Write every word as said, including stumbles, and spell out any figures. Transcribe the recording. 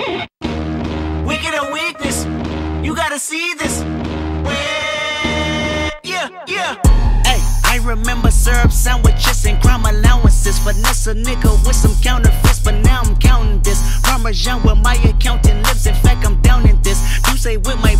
Wicked or weakness, you gotta see this. Yeah, yeah. Hey, I remember syrup sandwiches and crime allowances. Finesse a nigga with some counterfeits, but now I'm counting this. Parmesan where my accountant lives. In fact, I'm down in this. You say with my